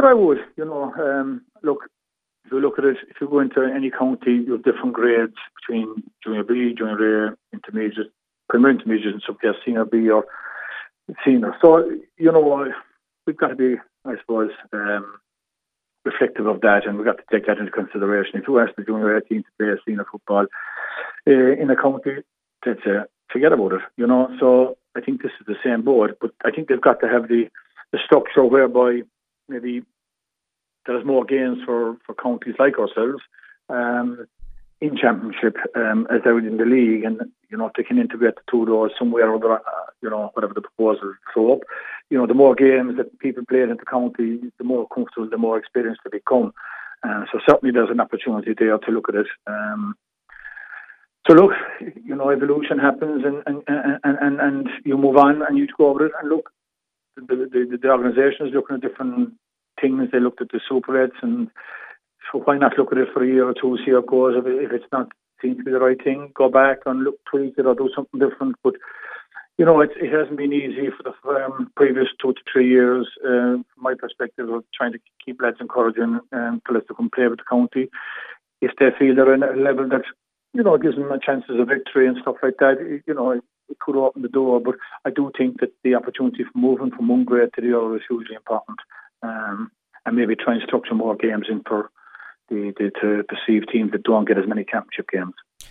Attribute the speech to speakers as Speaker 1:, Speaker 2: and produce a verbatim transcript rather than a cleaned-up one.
Speaker 1: Yeah, I would. You know, um, look, if you look at it, if you go into any county, you have different grades between junior B, junior A, intermediate, primary intermediate, and sub-class senior B or senior. So, you know, we've got to be, I suppose, um, reflective of that, and we've got to take that into consideration. If you ask the junior A team to play senior football uh, in a county, that's uh, forget about it, you know. So I think this is the same board, but I think they've got to have the, the structure whereby maybe there's more gains for, for counties like ourselves um, in championship um, as they would in the league, and you know, if they can integrate the two of those somewhere or other, uh, you know, whatever the proposal throw up, you know, the more games that people play in the county, the more comfortable, the more experienced they become. Uh, so certainly there's an opportunity there to look at it. Um, so look, you know, evolution happens, and and, and, and and you move on and you go over it. And look, the the, the organisation is looking at different things. They looked at the Super Reds, and so why not look at it for a year or two, see how it goes. If, if it's not seems to be the right thing, go back and look, tweak it or do something different. But you know, it, it hasn't been easy for the um, previous two to three years. Uh, from my perspective of trying to keep lads encouraging um, to let them come play with the county. If they feel they're in a level that, you know, gives them a chances of victory and stuff like that, it, you know, it, it could open the door. But I do think that the opportunity for moving from one grade to the other is hugely important. Um, and maybe try and structure more games in for the, the to perceive teams that don't get as many championship games.